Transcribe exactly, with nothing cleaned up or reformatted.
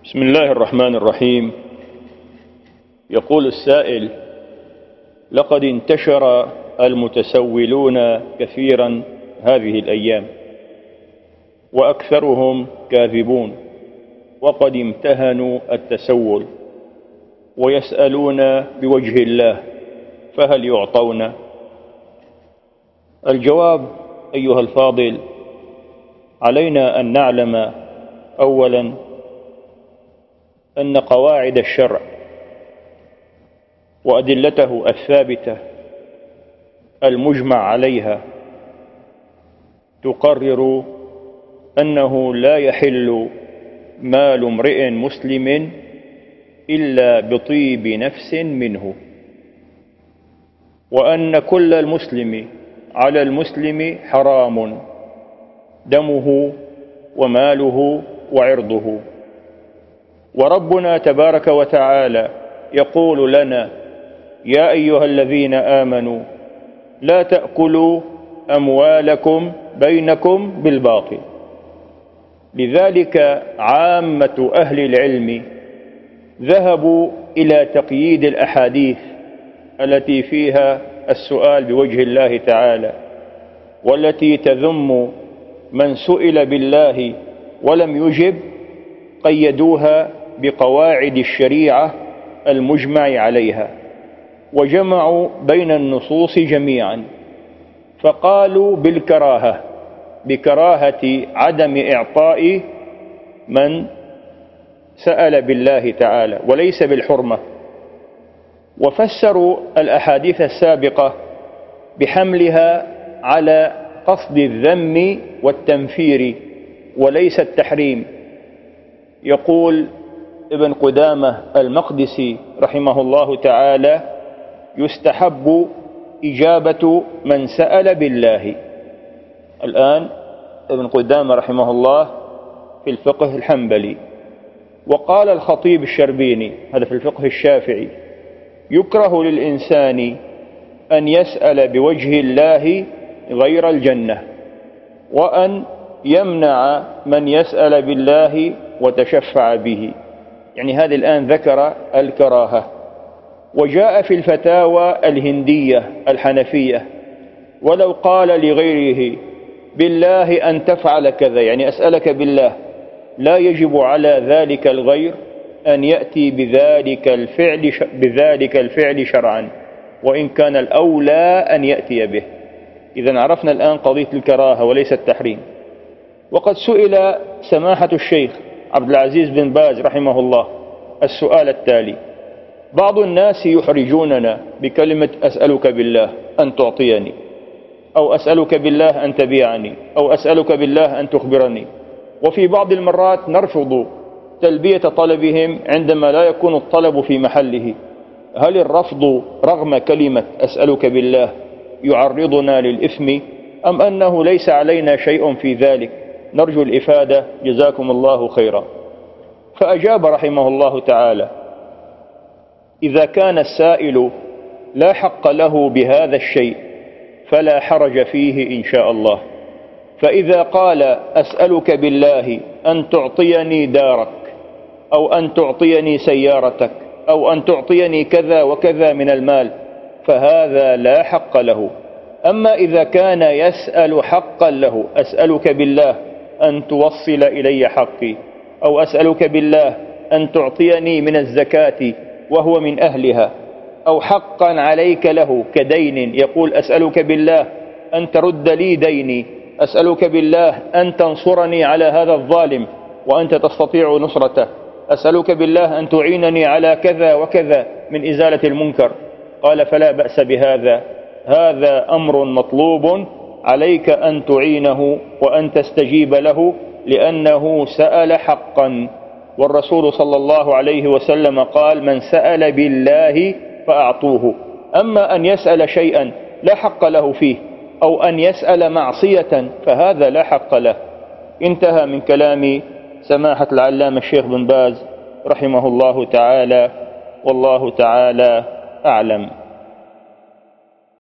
بسم الله الرحمن الرحيم. يقول السائل: لقد انتشر المتسولون كثيرا هذه الأيام، وأكثرهم كاذبون، وقد امتهنوا التسول ويسألون بوجه الله، فهل يعطون؟ الجواب أيها الفاضل: علينا أن نعلم أولا أن قواعد الشرع وأدلته الثابتة المجمع عليها تقرر أنه لا يحل مال امرئ مسلم إلا بطيب نفس منه، وأن كل المسلم على المسلم حرام دمه وماله وعرضه. وربنا تبارك وتعالى يقول لنا: يا أيها الذين آمنوا لا تأكلوا أموالكم بينكم بالباطل. لذلك عامة أهل العلم ذهبوا إلى تقييد الأحاديث التي فيها السؤال بوجه الله تعالى، والتي تذم من سئل بالله ولم يجب، قيدوها بقواعد الشريعة المجمع عليها، وجمعوا بين النصوص جميعا، فقالوا بالكراهة، بكراهة عدم إعطاء من سأل بالله تعالى، وليس بالحرمة. وفسروا الأحاديث السابقة بحملها على قصد الذم والتنفير وليس التحريم. يقول ابن قدامة المقدسي رحمه الله تعالى: يستحب إجابة من سأل بالله. الآن ابن قدامة رحمه الله في الفقه الحنبلي. وقال الخطيب الشربيني، هذا في الفقه الشافعي: يكره للإنسان أن يسأل بوجه الله غير الجنة، وأن يمنع من يسأل بالله وتشفع به. يعني هذه الآن ذكر الكراهة. وجاء في الفتاوى الهندية الحنفية: ولو قال لغيره بالله أن تفعل كذا، يعني أسألك بالله، لا يجب على ذلك الغير أن يأتي بذلك الفعل بذلك الفعل شرعا، وإن كان الأولى أن يأتي به. إذن عرفنا الآن قضية الكراهة وليس التحريم. وقد سئل سماحة الشيخ عبد العزيز بن باز رحمه الله السؤال التالي: بعض الناس يحرجوننا بكلمة أسألك بالله أن تعطيني، أو أسألك بالله أن تبيعني، أو أسألك بالله أن تخبرني، وفي بعض المرات نرفض تلبية طلبهم عندما لا يكون الطلب في محله. هل الرفض رغم كلمة أسألك بالله يعرضنا للإثم، أم أنه ليس علينا شيء في ذلك؟ نرجو الإفادة، جزاكم الله خيرا. فأجاب رحمه الله تعالى: إذا كان السائل لا حق له بهذا الشيء فلا حرج فيه إن شاء الله. فإذا قال أسألك بالله أن تعطيني دارك، أو أن تعطيني سيارتك، أو أن تعطيني كذا وكذا من المال، فهذا لا حق له. أما إذا كان يسأل حقا له: أسألك بالله أن توصل إلي حقي، أو أسألك بالله أن تعطيني من الزكاة وهو من أهلها، أو حقا عليك له كدين، يقول: أسألك بالله أن ترد لي ديني، أسألك بالله أن تنصرني على هذا الظالم وأنت تستطيع نصرته، أسألك بالله أن تعينني على كذا وكذا من إزالة المنكر. قال: فلا بأس بهذا، هذا أمر مطلوب، عليك أن تعينه وأن تستجيب له، لأنه سأل حقا. والرسول صلى الله عليه وسلم قال: من سأل بالله فأعطوه. أما أن يسأل شيئا لا حق له فيه، أو أن يسأل معصية، فهذا لا حق له. انتهى من كلام سماحة العلامة الشيخ بن باز رحمه الله تعالى، والله تعالى أعلم.